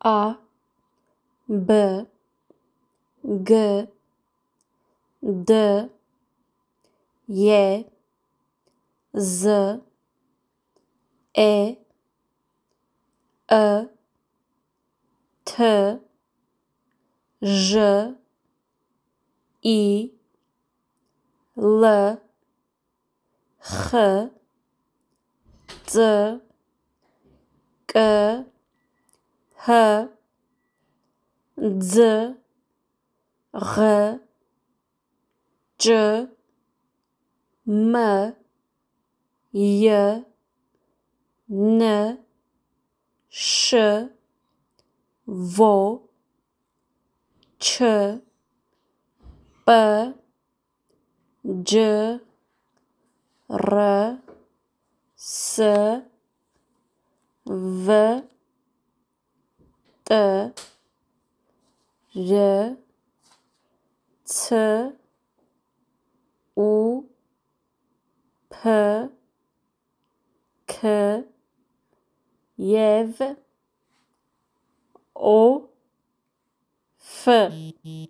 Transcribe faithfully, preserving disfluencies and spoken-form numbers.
A, B, G, D, J, Z, E, F, T, Ž, I, L, H, C, K, H, D, R, Č, M, J, N, Š, V, Č, P, Đ, R, S, V, T, R, C, U, P, K, J, O, F.